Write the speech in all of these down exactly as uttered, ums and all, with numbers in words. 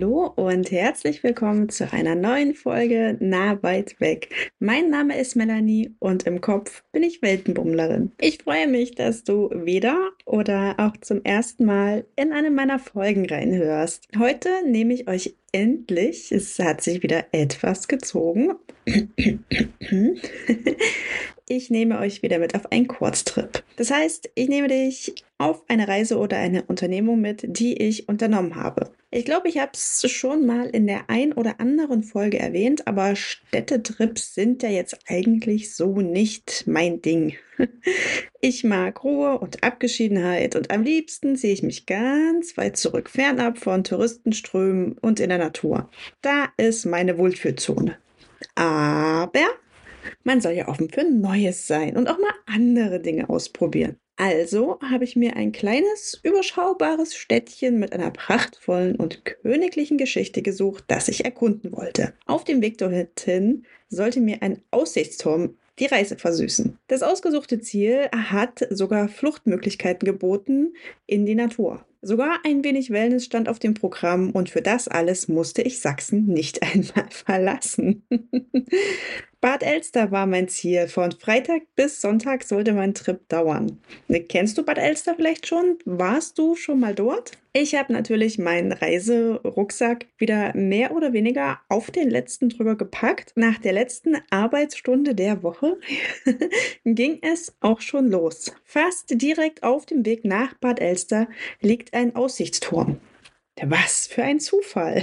Hallo und herzlich willkommen zu einer neuen Folge Nah weit weg. Mein Name ist Melanie und im Kopf bin ich Weltenbummlerin. Ich freue mich, dass du wieder oder auch zum ersten Mal in eine meiner Folgen reinhörst. Heute nehme ich euch endlich, es hat sich wieder etwas gezogen. Ich nehme euch wieder mit auf einen Kurztrip. Das heißt, ich nehme dich auf eine Reise oder eine Unternehmung mit, die ich unternommen habe. Ich glaube, ich habe es schon mal in der ein oder anderen Folge erwähnt, aber Städtetrips sind ja jetzt eigentlich so nicht mein Ding. Ich mag Ruhe und Abgeschiedenheit und am liebsten ziehe ich mich ganz weit zurück, fernab von Touristenströmen und in der Natur. Da ist meine Wohlfühlzone. Aber man soll ja offen für Neues sein und auch mal andere Dinge ausprobieren. Also habe ich mir ein kleines, überschaubares Städtchen mit einer prachtvollen und königlichen Geschichte gesucht, das ich erkunden wollte. Auf dem Weg dorthin sollte mir ein Aussichtsturm die Reise versüßen. Das ausgesuchte Ziel hat sogar Fluchtmöglichkeiten geboten in die Natur. Sogar ein wenig Wellness stand auf dem Programm und für das alles musste ich Sachsen nicht einmal verlassen. Bad Elster war mein Ziel. Von Freitag bis Sonntag sollte mein Trip dauern. Kennst du Bad Elster vielleicht schon? Warst du schon mal dort? Ich habe natürlich meinen Reiserucksack wieder mehr oder weniger auf den letzten Drücker gepackt. Nach der letzten Arbeitsstunde der Woche ging es auch schon los. Fast direkt auf dem Weg nach Bad Elster liegt ein Aussichtsturm. Was für ein Zufall.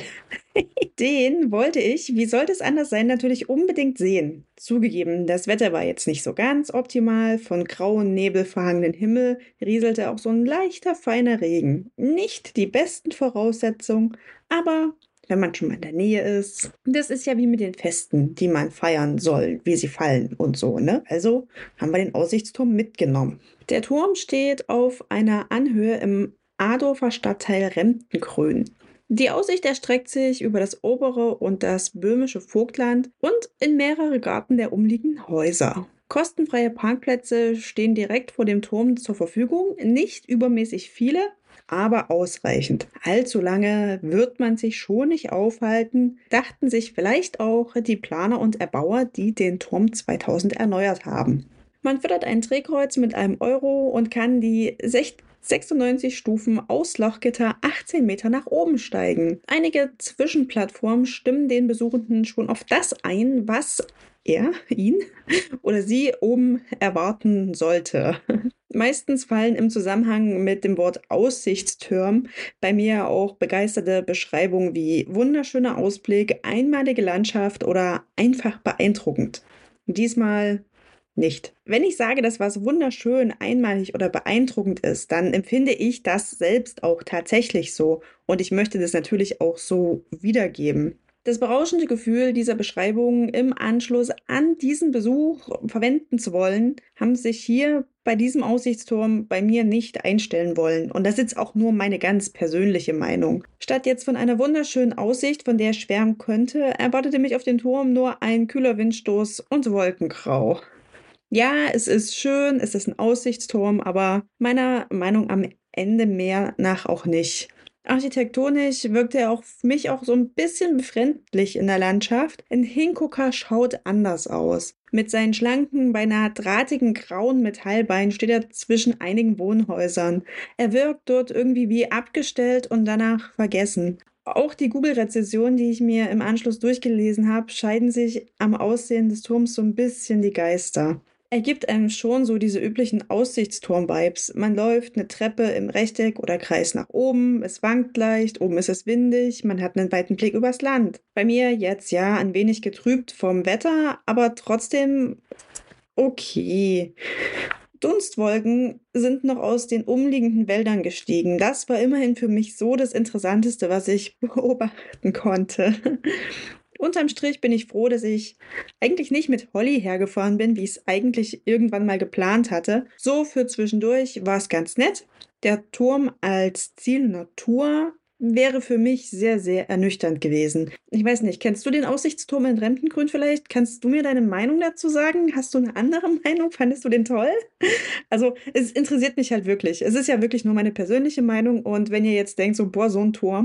Den wollte ich, wie sollte es anders sein, natürlich unbedingt sehen. Zugegeben, das Wetter war jetzt nicht so ganz optimal. Von grauen Nebel verhangenen Himmel rieselte auch so ein leichter, feiner Regen. Nicht die besten Voraussetzungen, aber wenn man schon mal in der Nähe ist, das ist ja wie mit den Festen, die man feiern soll, wie sie fallen und so, ne? Also haben wir den Aussichtsturm mitgenommen. Der Turm steht auf einer Anhöhe im Adorfer Stadtteil Remtengrün. Die Aussicht erstreckt sich über das obere und das böhmische Vogtland und in mehrere Garten der umliegenden Häuser. Kostenfreie Parkplätze stehen direkt vor dem Turm zur Verfügung, nicht übermäßig viele, aber ausreichend. Allzu lange wird man sich schon nicht aufhalten, dachten sich vielleicht auch die Planer und Erbauer, die den Turm zweitausend erneuert haben. Man fördert ein Drehkreuz mit einem Euro und kann die sechsundneunzig Stufen Auslauchgitter achtzehn Meter nach oben steigen. Einige Zwischenplattformen stimmen den Besuchenden schon auf das ein, was er, ihn oder sie oben erwarten sollte. Meistens fallen im Zusammenhang mit dem Wort Aussichtsturm bei mir auch begeisterte Beschreibungen wie wunderschöner Ausblick, einmalige Landschaft oder einfach beeindruckend. Diesmal nicht. Wenn ich sage, dass was wunderschön, einmalig oder beeindruckend ist, dann empfinde ich das selbst auch tatsächlich so und ich möchte das natürlich auch so wiedergeben. Das berauschende Gefühl dieser Beschreibung im Anschluss an diesen Besuch verwenden zu wollen, haben sich hier bei diesem Aussichtsturm bei mir nicht einstellen wollen. Und das ist jetzt auch nur meine ganz persönliche Meinung. Statt jetzt von einer wunderschönen Aussicht, von der ich schwärmen könnte, erwartete mich auf den Turm nur ein kühler Windstoß und Wolkengrau. Ja, es ist schön, es ist ein Aussichtsturm, aber meiner Meinung am Ende mehr nach auch nicht. Architektonisch wirkt er auf mich auch so ein bisschen befremdlich in der Landschaft. Ein Hingucker schaut anders aus. Mit seinen schlanken, beinahe drahtigen grauen Metallbeinen steht er zwischen einigen Wohnhäusern. Er wirkt dort irgendwie wie abgestellt und danach vergessen. Auch die Google-Rezensionen, die ich mir im Anschluss durchgelesen habe, scheiden sich am Aussehen des Turms so ein bisschen die Geister. Er gibt einem schon so diese üblichen Aussichtsturm-Vibes. Man läuft eine Treppe im Rechteck oder Kreis nach oben, es wankt leicht, oben ist es windig, man hat einen weiten Blick übers Land. Bei mir jetzt ja ein wenig getrübt vom Wetter, aber trotzdem okay. Dunstwolken sind noch aus den umliegenden Wäldern gestiegen. Das war immerhin für mich so das Interessanteste, was ich beobachten konnte. Unterm Strich bin ich froh, dass ich eigentlich nicht mit Holly hergefahren bin, wie ich es eigentlich irgendwann mal geplant hatte. So für zwischendurch war es ganz nett. Der Turm als Ziel Natur wäre für mich sehr, sehr ernüchternd gewesen. Ich weiß nicht, kennst du den Aussichtsturm in Remtengrün vielleicht? Kannst du mir deine Meinung dazu sagen? Hast du eine andere Meinung? Fandest du den toll? Also, es interessiert mich halt wirklich. Es ist ja wirklich nur meine persönliche Meinung und wenn ihr jetzt denkt, so, boah, so ein Turm,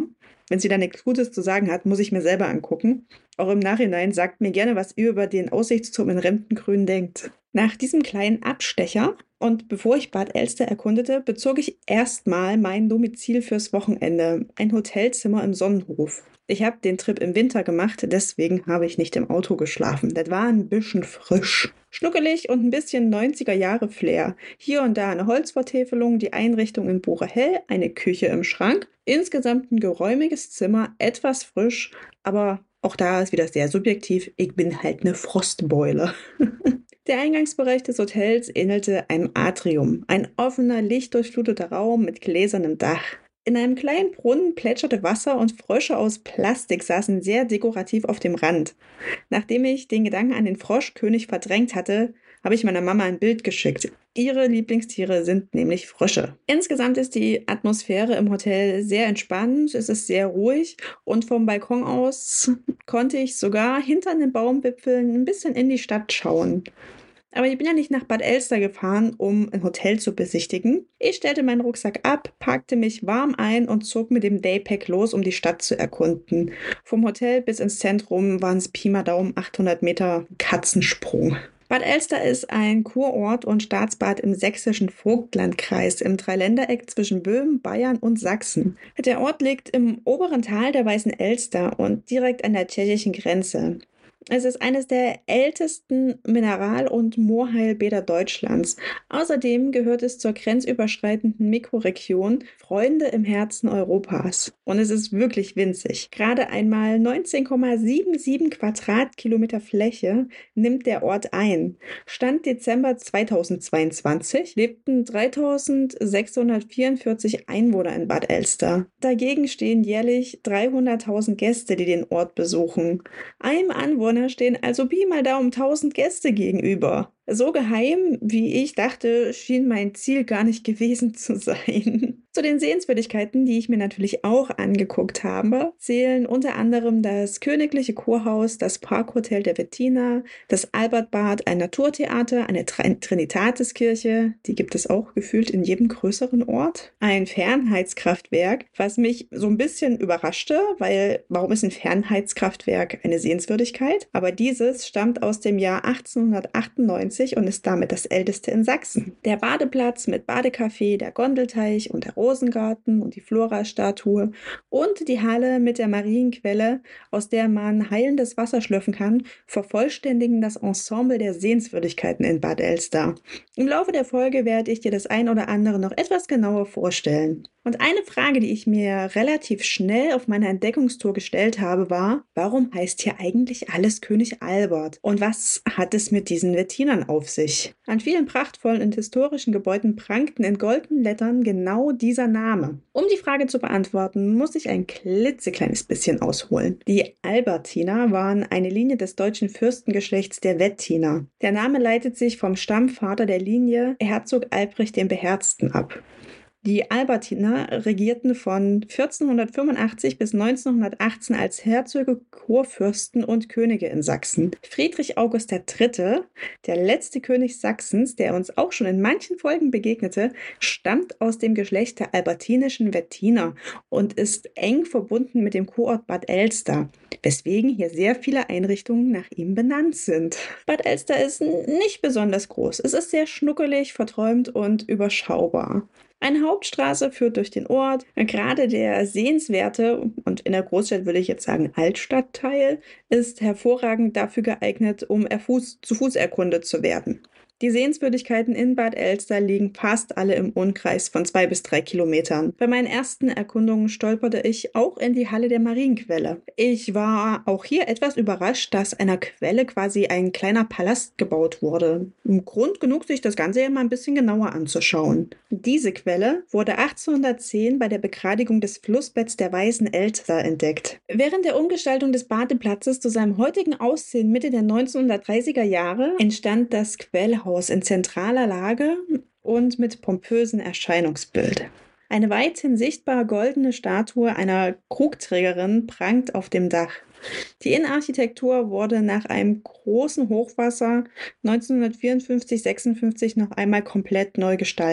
Wenn sie da nichts Gutes zu sagen hat, muss ich mir selber angucken. Auch im Nachhinein sagt mir gerne, was ihr über den Aussichtsturm in Remptengrün denkt. Nach diesem kleinen Abstecher und bevor ich Bad Elster erkundete, bezog ich erstmal mein Domizil fürs Wochenende, ein Hotelzimmer im Sonnenhof. Ich habe den Trip im Winter gemacht, deswegen habe ich nicht im Auto geschlafen. Das war ein bisschen frisch. Schnuckelig und ein bisschen neunziger-Jahre-Flair. Hier und da eine Holzvertäfelung, die Einrichtung in Buche-Hell, eine Küche im Schrank. Insgesamt ein geräumiges Zimmer, etwas frisch, aber auch da ist wieder sehr subjektiv. Ich bin halt eine Frostbeule. Der Eingangsbereich des Hotels ähnelte einem Atrium. Ein offener, lichtdurchfluteter Raum mit gläsernem Dach. In einem kleinen Brunnen plätscherte Wasser und Frösche aus Plastik saßen sehr dekorativ auf dem Rand. Nachdem ich den Gedanken an den Froschkönig verdrängt hatte, habe ich meiner Mama ein Bild geschickt. Ihre Lieblingstiere sind nämlich Frösche. Insgesamt ist die Atmosphäre im Hotel sehr entspannt, es ist sehr ruhig und vom Balkon aus konnte ich sogar hinter den Baumwipfeln ein bisschen in die Stadt schauen. Aber ich bin ja nicht nach Bad Elster gefahren, um ein Hotel zu besichtigen. Ich stellte meinen Rucksack ab, packte mich warm ein und zog mit dem Daypack los, um die Stadt zu erkunden. Vom Hotel bis ins Zentrum waren es Pi mal Daumen achthundert Meter Katzensprung. Bad Elster ist ein Kurort und Staatsbad im sächsischen Vogtlandkreis im Dreiländereck zwischen Böhmen, Bayern und Sachsen. Der Ort liegt im oberen Tal der Weißen Elster und direkt an der tschechischen Grenze. Es ist eines der ältesten Mineral- und Moorheilbäder Deutschlands. Außerdem gehört es zur grenzüberschreitenden Mikroregion Freunde im Herzen Europas. Und es ist wirklich winzig. Gerade einmal neunzehn Komma siebenundsiebzig Quadratkilometer Fläche nimmt der Ort ein. Stand Dezember zweitausendzweiundzwanzig lebten dreitausendsechshundertvierundvierzig Einwohner in Bad Elster. Dagegen stehen jährlich dreihunderttausend Gäste, die den Ort besuchen. Einem Anwohner stehen also Pi mal Daumen tausend Gäste gegenüber. So geheim, wie ich dachte, schien mein Ziel gar nicht gewesen zu sein. Zu den Sehenswürdigkeiten, die ich mir natürlich auch angeguckt habe, zählen unter anderem das Königliche Kurhaus, das Parkhotel der Wettiner, das Albertbad, ein Naturtheater, eine Trinitatiskirche, die gibt es auch gefühlt in jedem größeren Ort, ein Fernheitskraftwerk, was mich so ein bisschen überraschte, weil warum ist ein Fernheitskraftwerk eine Sehenswürdigkeit? Aber dieses stammt aus dem Jahr achtzehnhundertachtundneunzig und ist damit das älteste in Sachsen. Der Badeplatz mit Badecafé, der Gondelteich und der Rosengarten und die Flora-Statue und die Halle mit der Marienquelle, aus der man heilendes Wasser schlürfen kann, vervollständigen das Ensemble der Sehenswürdigkeiten in Bad Elster. Im Laufe der Folge werde ich dir das ein oder andere noch etwas genauer vorstellen. Und eine Frage, die ich mir relativ schnell auf meiner Entdeckungstour gestellt habe, war, warum heißt hier eigentlich alles König Albert? Und was hat es mit diesen Wettinern auf sich? An vielen prachtvollen und historischen Gebäuden prangten in goldenen Lettern genau dieser Name. Um die Frage zu beantworten, muss ich ein klitzekleines bisschen ausholen. Die Albertiner waren eine Linie des deutschen Fürstengeschlechts der Wettiner. Der Name leitet sich vom Stammvater der Linie, Herzog Albrecht dem Beherzten, ab. Die Albertiner regierten von vierzehnhundertfünfundachtzig bis neunzehnhundertachtzehn als Herzöge, Kurfürsten und Könige in Sachsen. Friedrich August der Dritte., der letzte König Sachsens, der uns auch schon in manchen Folgen begegnete, stammt aus dem Geschlecht der albertinischen Wettiner und ist eng verbunden mit dem Kurort Bad Elster, weswegen hier sehr viele Einrichtungen nach ihm benannt sind. Bad Elster ist nicht besonders groß. Es ist sehr schnuckelig, verträumt und überschaubar. Eine Hauptstraße führt durch den Ort. Gerade der sehenswerte, und in der Großstadt würde ich jetzt sagen Altstadtteil, ist hervorragend dafür geeignet, um Fuß, zu Fuß erkundet zu werden. Die Sehenswürdigkeiten in Bad Elster liegen fast alle im Umkreis von zwei bis drei Kilometern. Bei meinen ersten Erkundungen stolperte ich auch in die Halle der Marienquelle. Ich war auch hier etwas überrascht, dass einer Quelle quasi ein kleiner Palast gebaut wurde. Grund genug, sich das Ganze ja mal ein bisschen genauer anzuschauen. Diese Quelle wurde achtzehnhundertzehn bei der Begradigung des Flussbetts der Weißen Elster entdeckt. Während der Umgestaltung des Badeplatzes zu seinem heutigen Aussehen Mitte der neunzehnhundertdreißiger Jahre entstand das Quellhaus in zentraler Lage und mit pompösem Erscheinungsbild. Eine weithin sichtbare goldene Statue einer Krugträgerin prangt auf dem Dach. Die Innenarchitektur wurde nach einem großen Hochwasser neunzehnhundertvierundfünfzig sechsundfünfzig noch einmal komplett neu gestaltet.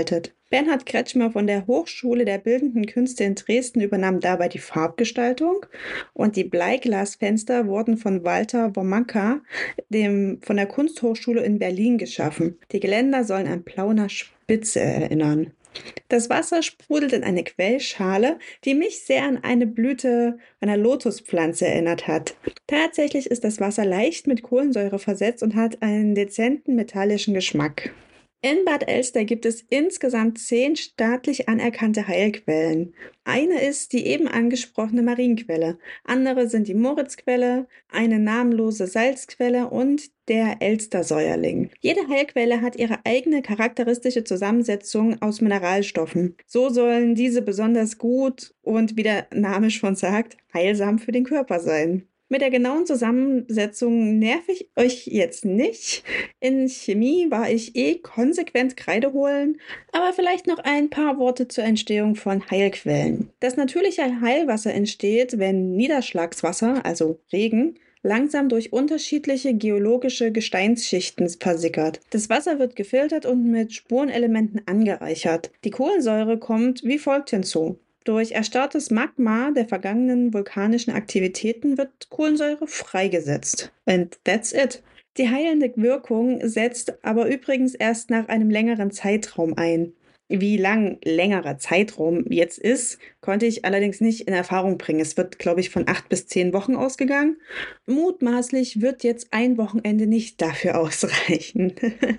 Bernhard Kretschmer von der Hochschule der Bildenden Künste in Dresden übernahm dabei die Farbgestaltung und die Bleiglasfenster wurden von Walter Womack, dem von der Kunsthochschule in Berlin, geschaffen. Die Geländer sollen an Plauner Spitze erinnern. Das Wasser sprudelt in eine Quellschale, die mich sehr an eine Blüte einer Lotuspflanze erinnert hat. Tatsächlich ist das Wasser leicht mit Kohlensäure versetzt und hat einen dezenten metallischen Geschmack. In Bad Elster gibt es insgesamt zehn staatlich anerkannte Heilquellen. Eine ist die eben angesprochene Marienquelle, andere sind die Moritzquelle, eine namenlose Salzquelle und der Elstersäuerling. Jede Heilquelle hat ihre eigene charakteristische Zusammensetzung aus Mineralstoffen. So sollen diese besonders gut und, wie der Name schon sagt, heilsam für den Körper sein. Mit der genauen Zusammensetzung nerv ich euch jetzt nicht. In Chemie war ich eh konsequent Kreide holen, aber vielleicht noch ein paar Worte zur Entstehung von Heilquellen. Das natürliche Heilwasser entsteht, wenn Niederschlagswasser, also Regen, langsam durch unterschiedliche geologische Gesteinsschichten versickert. Das Wasser wird gefiltert und mit Spurenelementen angereichert. Die Kohlensäure kommt wie folgt hinzu. Durch erstarrtes Magma der vergangenen vulkanischen Aktivitäten wird Kohlensäure freigesetzt. And that's it. Die heilende Wirkung setzt aber übrigens erst nach einem längeren Zeitraum ein. Wie lang längerer Zeitraum jetzt ist, konnte ich allerdings nicht in Erfahrung bringen. Es wird, glaube ich, von acht bis zehn Wochen ausgegangen. Mutmaßlich wird jetzt ein Wochenende nicht dafür ausreichen.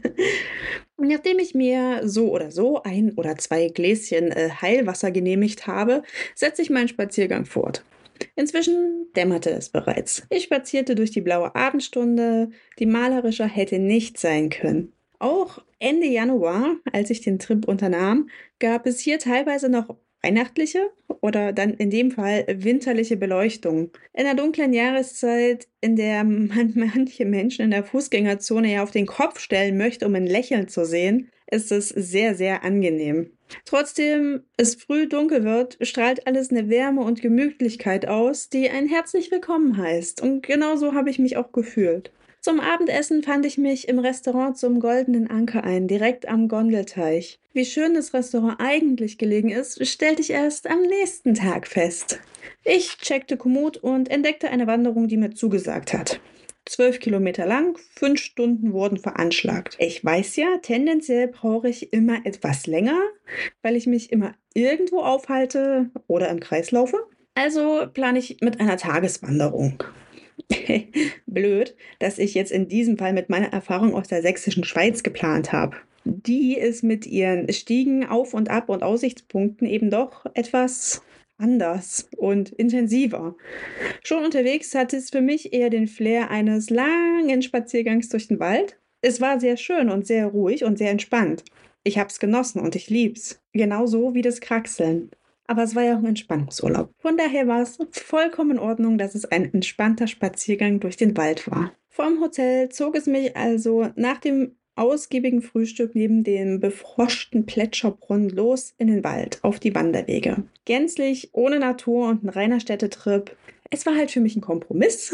Nachdem ich mir so oder so ein oder zwei Gläschen äh, Heilwasser genehmigt habe, setze ich meinen Spaziergang fort. Inzwischen dämmerte es bereits. Ich spazierte durch die blaue Abendstunde, die malerischer hätte nicht sein können. Auch Ende Januar, als ich den Trip unternahm, gab es hier teilweise noch weihnachtliche oder dann in dem Fall winterliche Beleuchtung. In der dunklen Jahreszeit, in der man manche Menschen in der Fußgängerzone ja auf den Kopf stellen möchte, um ein Lächeln zu sehen, ist es sehr, sehr angenehm. Trotzdem es früh dunkel wird, strahlt alles eine Wärme und Gemütlichkeit aus, die ein herzlich willkommen heißt. Und genau so habe ich mich auch gefühlt. Zum Abendessen fand ich mich im Restaurant zum Goldenen Anker ein, direkt am Gondelteich. Wie schön das Restaurant eigentlich gelegen ist, stellte ich erst am nächsten Tag fest. Ich checkte Komoot und entdeckte eine Wanderung, die mir zugesagt hat. Zwölf Kilometer lang, fünf Stunden wurden veranschlagt. Ich weiß ja, tendenziell brauche ich immer etwas länger, weil ich mich immer irgendwo aufhalte oder im Kreis laufe. Also plane ich mit einer Tageswanderung. Blöd, dass ich jetzt in diesem Fall mit meiner Erfahrung aus der sächsischen Schweiz geplant habe. Die ist mit ihren Stiegen, Auf- und Ab- und Aussichtspunkten eben doch etwas anders und intensiver. Schon unterwegs hatte es für mich eher den Flair eines langen Spaziergangs durch den Wald. Es war sehr schön und sehr ruhig und sehr entspannt. Ich hab's genossen und ich lieb's. Genauso wie das Kraxeln. Aber es war ja auch ein Entspannungsurlaub. Von daher war es vollkommen in Ordnung, dass es ein entspannter Spaziergang durch den Wald war. Vom Hotel zog es mich also nach dem ausgiebigen Frühstück neben dem befroschten Plätscherbrunnen los in den Wald auf die Wanderwege. Gänzlich ohne Natur und ein reiner Städtetrip. Es war halt für mich ein Kompromiss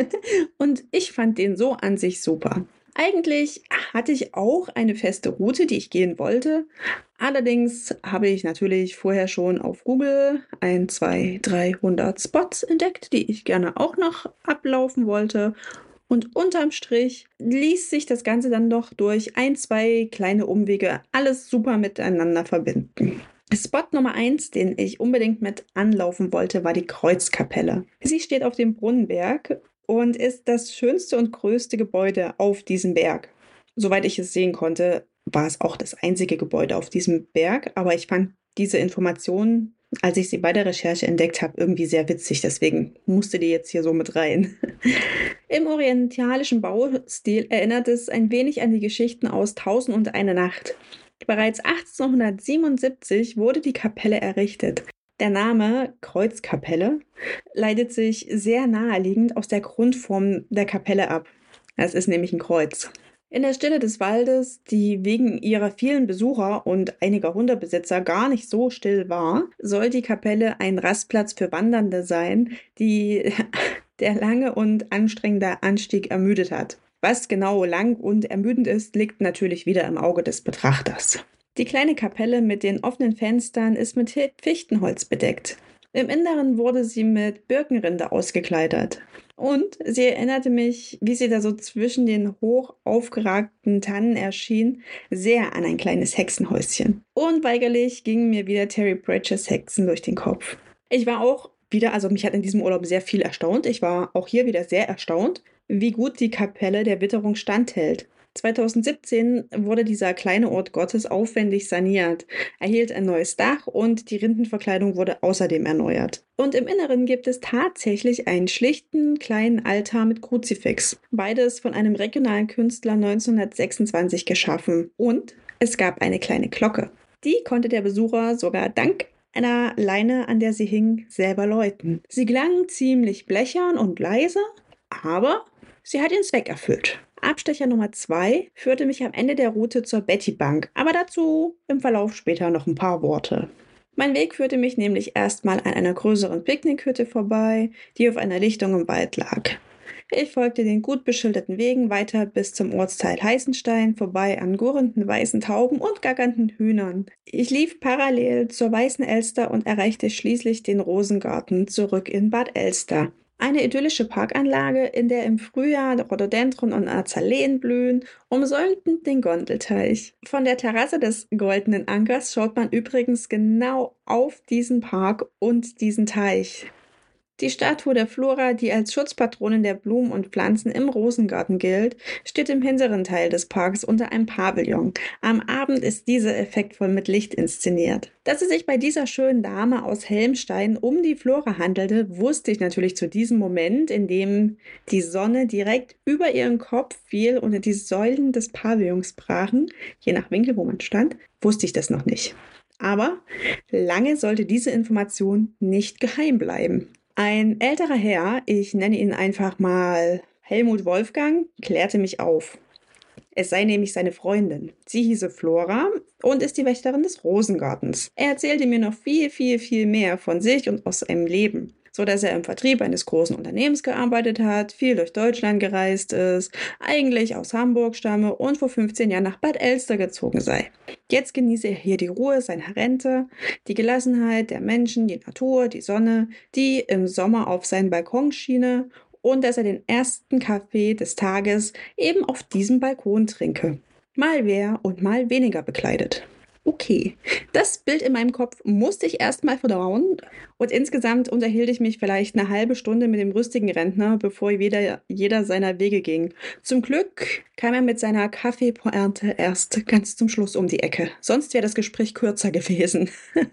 und ich fand den so an sich super. Eigentlich hatte ich auch eine feste Route, die ich gehen wollte. Allerdings habe ich natürlich vorher schon auf Google ein, zwei, dreihundert Spots entdeckt, die ich gerne auch noch ablaufen wollte. Und unterm Strich ließ sich das Ganze dann doch durch ein, zwei kleine Umwege alles super miteinander verbinden. Spot Nummer eins, den ich unbedingt mit anlaufen wollte, war die Kreuzkapelle. Sie steht auf dem Brunnenberg und ist das schönste und größte Gebäude auf diesem Berg. Soweit ich es sehen konnte, war es auch das einzige Gebäude auf diesem Berg, aber ich fand diese Information, als ich sie bei der Recherche entdeckt habe, irgendwie sehr witzig, deswegen musste die jetzt hier so mit rein. Im orientalischen Baustil erinnert es ein wenig an die Geschichten aus Tausend und eine Nacht. Bereits achtzehnhundertsiebenundsiebzig wurde die Kapelle errichtet. Der Name Kreuzkapelle leitet sich sehr naheliegend aus der Grundform der Kapelle ab. Es ist nämlich ein Kreuz. In der Stille des Waldes, die wegen ihrer vielen Besucher und einiger Hundebesitzer gar nicht so still war, soll die Kapelle ein Rastplatz für Wandernde sein, die der lange und anstrengende Anstieg ermüdet hat. Was genau lang und ermüdend ist, liegt natürlich wieder im Auge des Betrachters. Die kleine Kapelle mit den offenen Fenstern ist mit Hi- Fichtenholz bedeckt. Im Inneren wurde sie mit Birkenrinde ausgekleidet. Und sie erinnerte mich, wie sie da so zwischen den hoch aufgeragten Tannen erschien, sehr an ein kleines Hexenhäuschen. Unweigerlich gingen mir wieder Terry Pratchett's Hexen durch den Kopf. Ich war auch wieder, also mich hat in diesem Urlaub sehr viel erstaunt. Ich war auch hier wieder sehr erstaunt, wie gut die Kapelle der Witterung standhält. zweitausendsiebzehn wurde dieser kleine Ort Gottes aufwendig saniert, erhielt ein neues Dach und die Rindenverkleidung wurde außerdem erneuert. Und im Inneren gibt es tatsächlich einen schlichten kleinen Altar mit Kruzifix. Beides von einem regionalen Künstler neunzehnhundertsechsundzwanzig geschaffen. Und es gab eine kleine Glocke. Die konnte der Besucher sogar dank einer Leine, an der sie hing, selber läuten. Sie klang ziemlich blechern und leise, aber sie hat ihren Zweck erfüllt. Abstecher Nummer zwei führte mich am Ende der Route zur Betty Bank, aber dazu im Verlauf später noch ein paar Worte. Mein Weg führte mich nämlich erstmal an einer größeren Picknickhütte vorbei, die auf einer Lichtung im Wald lag. Ich folgte den gut beschilderten Wegen weiter bis zum Ortsteil Heißenstein, vorbei an gurrenden weißen Tauben und gackernden Hühnern. Ich lief parallel zur Weißen Elster und erreichte schließlich den Rosengarten zurück in Bad Elster. Eine idyllische Parkanlage, in der im Frühjahr Rhododendron und Azaleen blühen, umsäumten den Gondelteich. Von der Terrasse des Goldenen Ankers schaut man übrigens genau auf diesen Park und diesen Teich. Die Statue der Flora, die als Schutzpatronin der Blumen und Pflanzen im Rosengarten gilt, steht im hinteren Teil des Parks unter einem Pavillon. Am Abend ist diese effektvoll mit Licht inszeniert. Dass es sich bei dieser schönen Dame aus Helmstein um die Flora handelte, wusste ich natürlich zu diesem Moment, in dem die Sonne direkt über ihren Kopf fiel und die Säulen des Pavillons brachen, je nach Winkel, wo man stand, wusste ich das noch nicht. Aber lange sollte diese Information nicht geheim bleiben. Ein älterer Herr, ich nenne ihn einfach mal Helmut Wolfgang, klärte mich auf. Es sei nämlich seine Freundin. Sie hieße Flora und ist die Wächterin des Rosengartens. Er erzählte mir noch viel, viel, viel mehr von sich und aus seinem Leben, so dass er im Vertrieb eines großen Unternehmens gearbeitet hat, viel durch Deutschland gereist ist, eigentlich aus Hamburg stamme und vor fünfzehn Jahren nach Bad Elster gezogen sei. Jetzt genieße er hier die Ruhe seiner Rente, die Gelassenheit der Menschen, die Natur, die Sonne, die im Sommer auf seinen Balkon schiene und dass er den ersten Kaffee des Tages eben auf diesem Balkon trinke. Mal mehr und mal weniger bekleidet. Okay, das Bild in meinem Kopf musste ich erstmal verdauen und insgesamt unterhielt ich mich vielleicht eine halbe Stunde mit dem rüstigen Rentner, bevor jeder, jeder seiner Wege ging. Zum Glück kam er mit seiner Kaffeepointe erst ganz zum Schluss um die Ecke. Sonst wäre das Gespräch kürzer gewesen.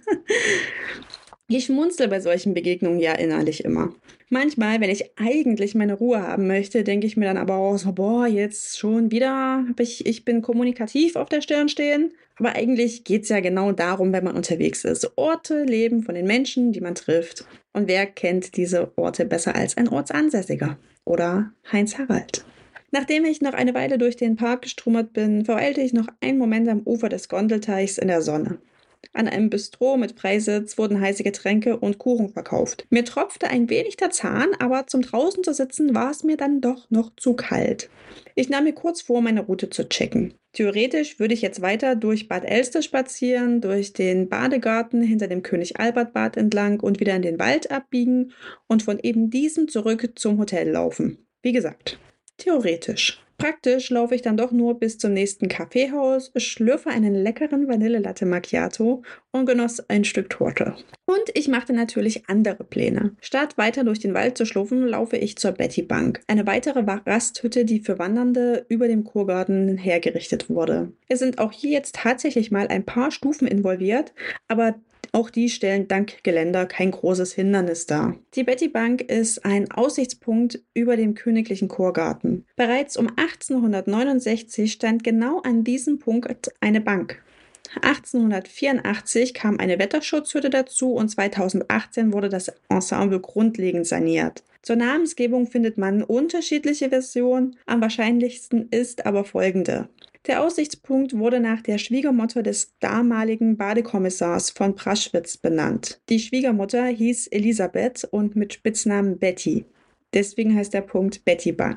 Ich schmunzel bei solchen Begegnungen ja innerlich immer. Manchmal, wenn ich eigentlich meine Ruhe haben möchte, denke ich mir dann aber auch so, boah, jetzt schon wieder, hab ich, ich bin kommunikativ auf der Stirn stehen. Aber eigentlich geht es ja genau darum, wenn man unterwegs ist. Orte leben von den Menschen, die man trifft. Und wer kennt diese Orte besser als ein Ortsansässiger? Oder Heinz Harald. Nachdem ich noch eine Weile durch den Park gestromert bin, verweilte ich noch einen Moment am Ufer des Gondelteichs in der Sonne. An einem Bistro mit Freisitz wurden heiße Getränke und Kuchen verkauft. Mir tropfte ein wenig der Zahn, aber zum draußen zu sitzen war es mir dann doch noch zu kalt. Ich nahm mir kurz vor, meine Route zu checken. Theoretisch würde ich jetzt weiter durch Bad Elster spazieren, durch den Badegarten hinter dem König Albert Bad entlang und wieder in den Wald abbiegen und von eben diesem zurück zum Hotel laufen. Wie gesagt, theoretisch. Praktisch laufe ich dann doch nur bis zum nächsten Kaffeehaus, schlürfe einen leckeren Vanillelatte Macchiato und genoss ein Stück Torte. Und ich machte natürlich andere Pläne. Statt weiter durch den Wald zu schlurfen, laufe ich zur Betty Bank, eine weitere Rasthütte, die für Wandernde über dem Kurgarten hergerichtet wurde. Es sind auch hier jetzt tatsächlich mal ein paar Stufen involviert, aber auch die stellen dank Geländer kein großes Hindernis dar. Die Betty Bank ist ein Aussichtspunkt über dem königlichen Kurgarten. Bereits um achtzehnhundertneunundsechzig stand genau an diesem Punkt eine Bank. achtzehnhundertvierundachtzig kam eine Wetterschutzhütte dazu und zweitausendachtzehn wurde das Ensemble grundlegend saniert. Zur Namensgebung findet man unterschiedliche Versionen, am wahrscheinlichsten ist aber folgende. Der Aussichtspunkt wurde nach der Schwiegermutter des damaligen Badekommissars von Praschwitz benannt. Die Schwiegermutter hieß Elisabeth und mit Spitznamen Betty. Deswegen heißt der Punkt Betty Bank.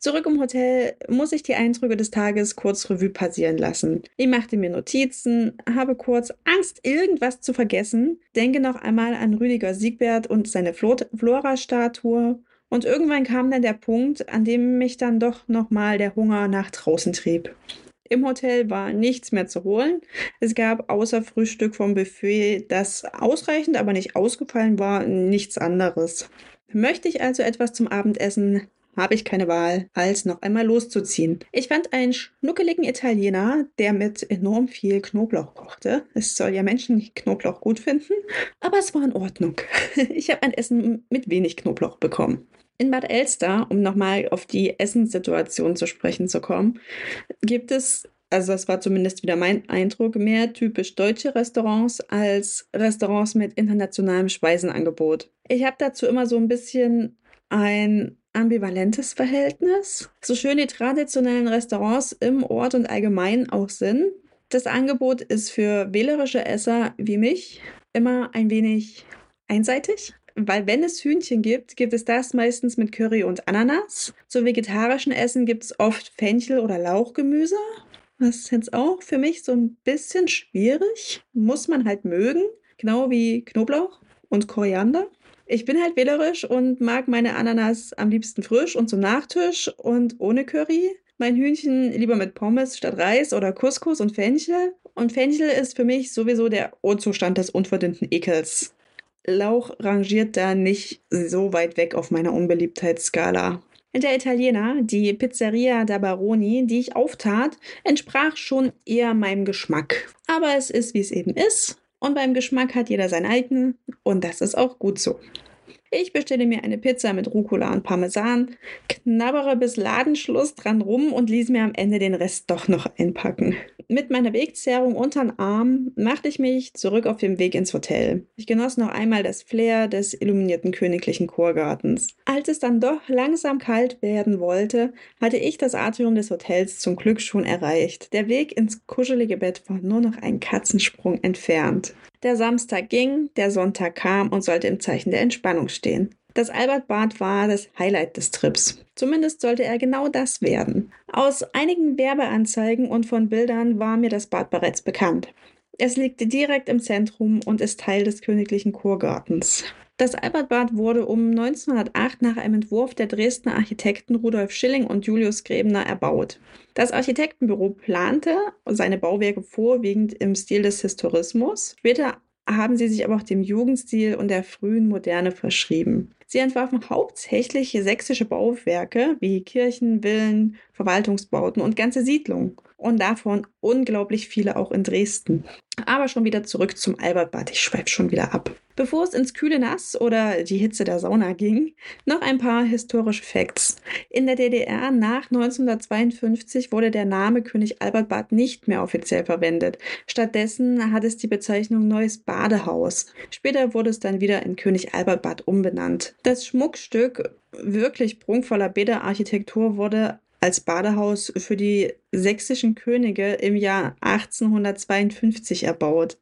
Zurück im Hotel muss ich die Eindrücke des Tages kurz Revue passieren lassen. Ich machte mir Notizen, habe kurz Angst, irgendwas zu vergessen, denke noch einmal an Rüdiger Siegbert und seine Flo- Flora-Statue. Und irgendwann kam dann der Punkt, an dem mich dann doch nochmal der Hunger nach draußen trieb. Im Hotel war nichts mehr zu holen. Es gab außer Frühstück vom Buffet, das ausreichend, aber nicht ausgefallen war, nichts anderes. Möchte ich also etwas zum Abendessen, habe ich keine Wahl, als noch einmal loszuziehen. Ich fand einen schnuckeligen Italiener, der mit enorm viel Knoblauch kochte. Es soll ja Menschen nicht Knoblauch gut finden, aber es war in Ordnung. Ich habe ein Essen mit wenig Knoblauch bekommen. In Bad Elster, um nochmal auf die Essenssituation zu sprechen zu kommen, gibt es, also das war zumindest wieder mein Eindruck, mehr typisch deutsche Restaurants als Restaurants mit internationalem Speisenangebot. Ich habe dazu immer so ein bisschen ein ambivalentes Verhältnis. So schön die traditionellen Restaurants im Ort und allgemein auch sind, das Angebot ist für wählerische Esser wie mich immer ein wenig einseitig. Weil wenn es Hühnchen gibt, gibt es das meistens mit Curry und Ananas. Zu vegetarischen Essen gibt es oft Fenchel oder Lauchgemüse. Das ist jetzt auch für mich so ein bisschen schwierig. Muss man halt mögen. Genau wie Knoblauch und Koriander. Ich bin halt wählerisch und mag meine Ananas am liebsten frisch und zum Nachtisch und ohne Curry. Mein Hühnchen lieber mit Pommes statt Reis oder Couscous und Fenchel. Und Fenchel ist für mich sowieso der Urzustand des unverdienten Ekels. Lauch rangiert da nicht so weit weg auf meiner Unbeliebtheitsskala. Der Italiener, die Pizzeria da Baroni, die ich auftat, entsprach schon eher meinem Geschmack. Aber es ist, wie es eben ist. Und beim Geschmack hat jeder seinen eigenen. Und das ist auch gut so. Ich bestelle mir eine Pizza mit Rucola und Parmesan, knabbere bis Ladenschluss dran rum und ließ mir am Ende den Rest doch noch einpacken. Mit meiner Wegzehrung unter den Arm machte ich mich zurück auf den Weg ins Hotel. Ich genoss noch einmal das Flair des illuminierten königlichen Chorgartens. Als es dann doch langsam kalt werden wollte, hatte ich das Atrium des Hotels zum Glück schon erreicht. Der Weg ins kuschelige Bett war nur noch einen Katzensprung entfernt. Der Samstag ging, der Sonntag kam und sollte im Zeichen der Entspannung stehen. Das Albertbad war das Highlight des Trips. Zumindest sollte er genau das werden. Aus einigen Werbeanzeigen und von Bildern war mir das Bad bereits bekannt. Es liegt direkt im Zentrum und ist Teil des königlichen Kurgartens. Das Albertbad wurde um neunzehnhundertacht nach einem Entwurf der Dresdner Architekten Rudolf Schilling und Julius Gräbner erbaut. Das Architektenbüro plante seine Bauwerke vorwiegend im Stil des Historismus. Später haben sie sich aber auch dem Jugendstil und der frühen Moderne verschrieben. Sie entwarfen hauptsächlich sächsische Bauwerke wie Kirchen, Villen, Verwaltungsbauten und ganze Siedlungen. Und davon unglaublich viele auch in Dresden. Aber schon wieder zurück zum Albertbad. Ich schweife schon wieder ab. Bevor es ins kühle Nass oder die Hitze der Sauna ging, noch ein paar historische Facts. In der D D R nach neunzehnhundertzweiundfünfzig wurde der Name König Albert Bad nicht mehr offiziell verwendet. Stattdessen hat es die Bezeichnung Neues Badehaus. Später wurde es dann wieder in König Albert Bad umbenannt. Das Schmuckstück wirklich prunkvoller Bäderarchitektur wurde als Badehaus für die sächsischen Könige im Jahr achtzehnhundertzweiundfünfzig erbaut.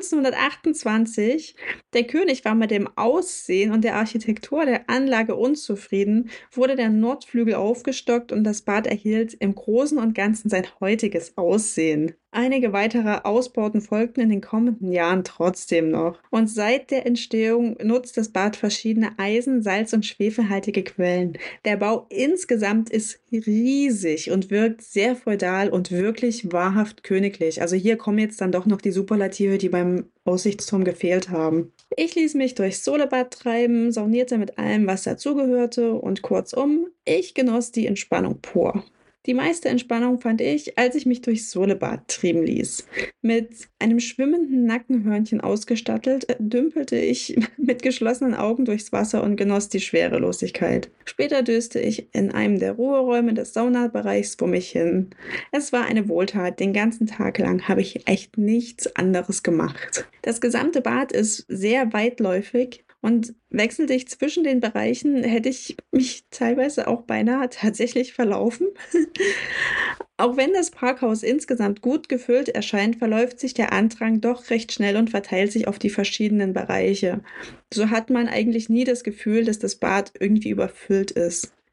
neunzehnhundertachtundzwanzig, der König war mit dem Aussehen und der Architektur der Anlage unzufrieden, wurde der Nordflügel aufgestockt und das Bad erhielt im Großen und Ganzen sein heutiges Aussehen. Einige weitere Ausbauten folgten in den kommenden Jahren trotzdem noch. Und seit der Entstehung nutzt das Bad verschiedene Eisen-, Salz- und schwefelhaltige Quellen. Der Bau insgesamt ist riesig und wirkt sehr feudal und wirklich wahrhaft königlich. Also hier kommen jetzt dann doch noch die Superlative, die beim Aussichtsturm gefehlt haben. Ich ließ mich durchs Solebad treiben, saunierte mit allem, was dazugehörte und kurzum, ich genoss die Entspannung pur. Die meiste Entspannung fand ich, als ich mich durchs Solebad trieben ließ. Mit einem schwimmenden Nackenhörnchen ausgestattet, dümpelte ich mit geschlossenen Augen durchs Wasser und genoss die Schwerelosigkeit. Später döste ich in einem der Ruheräume des Saunabereichs vor mich hin. Es war eine Wohltat, den ganzen Tag lang habe ich echt nichts anderes gemacht. Das gesamte Bad ist sehr weitläufig. Und wechselte ich zwischen den Bereichen, hätte ich mich teilweise auch beinahe tatsächlich verlaufen. Auch wenn das Parkhaus insgesamt gut gefüllt erscheint, verläuft sich der Andrang doch recht schnell und verteilt sich auf die verschiedenen Bereiche. So hat man eigentlich nie das Gefühl, dass das Bad irgendwie überfüllt ist.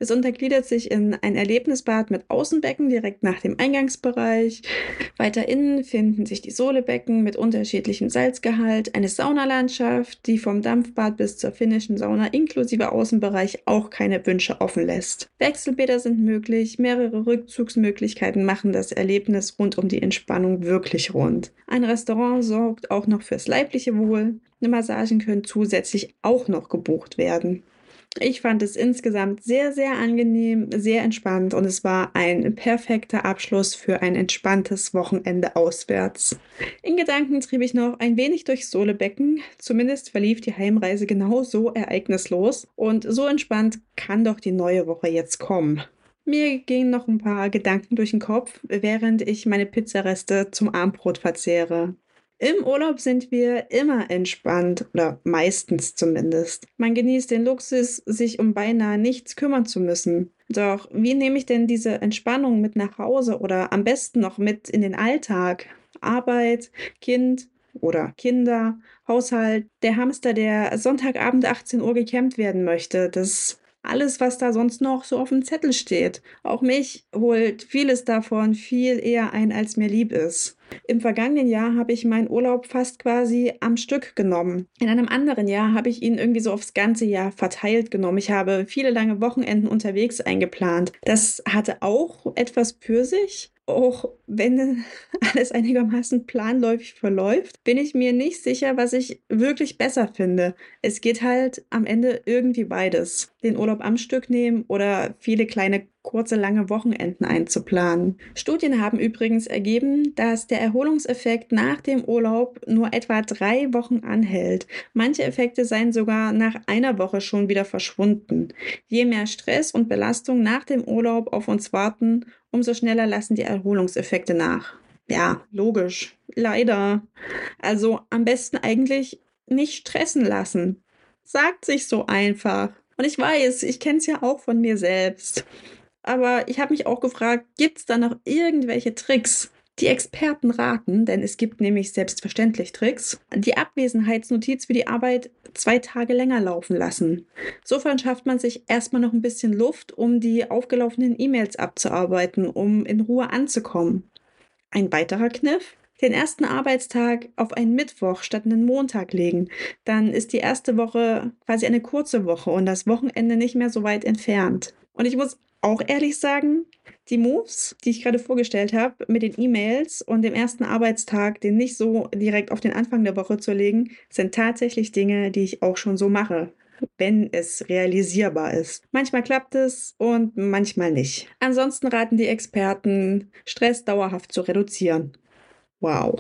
Es untergliedert sich in ein Erlebnisbad mit Außenbecken direkt nach dem Eingangsbereich. Weiter innen finden sich die Solebecken mit unterschiedlichem Salzgehalt, eine Saunalandschaft, die vom Dampfbad bis zur finnischen Sauna inklusive Außenbereich auch keine Wünsche offen lässt. Wechselbäder sind möglich, mehrere Rückzugsmöglichkeiten machen das Erlebnis rund um die Entspannung wirklich rund. Ein Restaurant sorgt auch noch fürs leibliche Wohl. Massagen können zusätzlich auch noch gebucht werden. Ich fand es insgesamt sehr, sehr angenehm, sehr entspannt und es war ein perfekter Abschluss für ein entspanntes Wochenende auswärts. In Gedanken trieb ich noch ein wenig durchs Solebecken, zumindest verlief die Heimreise genau so ereignislos und so entspannt kann doch die neue Woche jetzt kommen. Mir gingen noch ein paar Gedanken durch den Kopf, während ich meine Pizzareste zum Abendbrot verzehre. Im Urlaub sind wir immer entspannt, oder meistens zumindest. Man genießt den Luxus, sich um beinahe nichts kümmern zu müssen. Doch wie nehme ich denn diese Entspannung mit nach Hause oder am besten noch mit in den Alltag? Arbeit, Kind oder Kinder, Haushalt, der Hamster, der Sonntagabend achtzehn Uhr gekämmt werden möchte, das alles, was da sonst noch so auf dem Zettel steht. Auch mich holt vieles davon viel eher ein, als mir lieb ist. Im vergangenen Jahr habe ich meinen Urlaub fast quasi am Stück genommen. In einem anderen Jahr habe ich ihn irgendwie so aufs ganze Jahr verteilt genommen. Ich habe viele lange Wochenenden unterwegs eingeplant. Das hatte auch etwas für sich. Auch wenn alles einigermaßen planläufig verläuft, bin ich mir nicht sicher, was ich wirklich besser finde. Es geht halt am Ende irgendwie beides. Den Urlaub am Stück nehmen oder viele kleine kurze, lange Wochenenden einzuplanen. Studien haben übrigens ergeben, dass der Erholungseffekt nach dem Urlaub nur etwa drei Wochen anhält. Manche Effekte seien sogar nach einer Woche schon wieder verschwunden. Je mehr Stress und Belastung nach dem Urlaub auf uns warten, umso schneller lassen die Erholungseffekte nach. Ja, logisch. Leider. Also am besten eigentlich nicht stressen lassen. Sagt sich so einfach. Und ich weiß, ich kenne es ja auch von mir selbst. Aber ich habe mich auch gefragt, gibt es da noch irgendwelche Tricks? Die Experten raten, denn es gibt nämlich selbstverständlich Tricks, die Abwesenheitsnotiz für die Arbeit zwei Tage länger laufen lassen. So verschafft man sich erstmal noch ein bisschen Luft, um die aufgelaufenen E-Mails abzuarbeiten, um in Ruhe anzukommen. Ein weiterer Kniff: den ersten Arbeitstag auf einen Mittwoch statt einen Montag legen. Dann ist die erste Woche quasi eine kurze Woche und das Wochenende nicht mehr so weit entfernt. Und ich muss auch ehrlich sagen, die Moves, die ich gerade vorgestellt habe, mit den E-Mails und dem ersten Arbeitstag, den nicht so direkt auf den Anfang der Woche zu legen, sind tatsächlich Dinge, die ich auch schon so mache, wenn es realisierbar ist. Manchmal klappt es und manchmal nicht. Ansonsten raten die Experten, Stress dauerhaft zu reduzieren. Wow.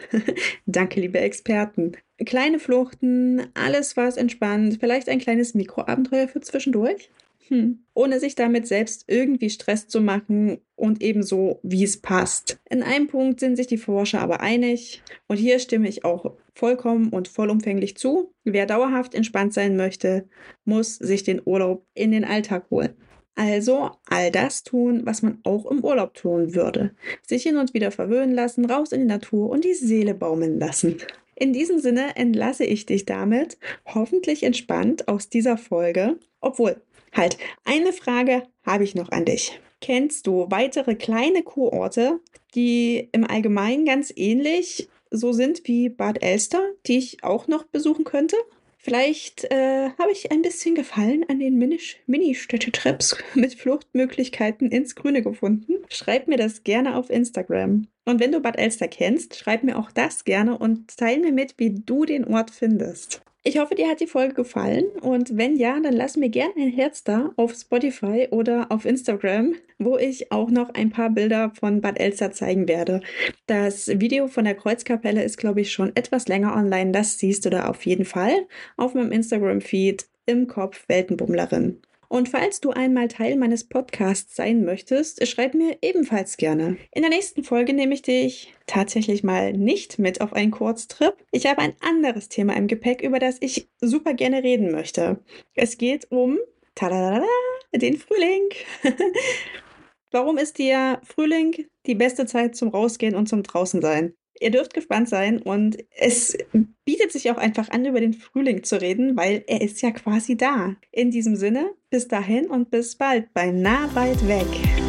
Danke, liebe Experten. Kleine Fluchten, alles was entspannt, vielleicht ein kleines Mikroabenteuer für zwischendurch. Hm. Ohne sich damit selbst irgendwie Stress zu machen und ebenso, wie es passt. In einem Punkt sind sich die Forscher aber einig und hier stimme ich auch vollkommen und vollumfänglich zu. Wer dauerhaft entspannt sein möchte, muss sich den Urlaub in den Alltag holen. Also all das tun, was man auch im Urlaub tun würde. Sich hin und wieder verwöhnen lassen, raus in die Natur und die Seele baumeln lassen. In diesem Sinne entlasse ich dich damit, hoffentlich entspannt aus dieser Folge. Obwohl, halt, eine Frage habe ich noch an dich. Kennst du weitere kleine Kurorte, die im Allgemeinen ganz ähnlich so sind wie Bad Elster, die ich auch noch besuchen könnte? Vielleicht äh, habe ich ein bisschen Gefallen an den Minisch- Mini-Städtetrips mit Fluchtmöglichkeiten ins Grüne gefunden. Schreib mir das gerne auf Instagram. Und wenn du Bad Elster kennst, schreib mir auch das gerne und teile mir mit, wie du den Ort findest. Ich hoffe, dir hat die Folge gefallen und wenn ja, dann lass mir gerne ein Herz da auf Spotify oder auf Instagram, wo ich auch noch ein paar Bilder von Bad Elster zeigen werde. Das Video von der Kreuzkapelle ist, glaube ich, schon etwas länger online. Das siehst du da auf jeden Fall auf meinem Instagram-Feed im Kopf Weltenbummlerin. Und falls du einmal Teil meines Podcasts sein möchtest, schreib mir ebenfalls gerne. In der nächsten Folge nehme ich dich tatsächlich mal nicht mit auf einen Kurztrip. Ich habe ein anderes Thema im Gepäck, über das ich super gerne reden möchte. Es geht um tadadada, den Frühling. Warum ist dir Frühling die beste Zeit zum Rausgehen und zum Draußensein? Ihr dürft gespannt sein und es bietet sich auch einfach an, über den Frühling zu reden, weil er ist ja quasi da. In diesem Sinne, bis dahin und bis bald bei Nah weit weg.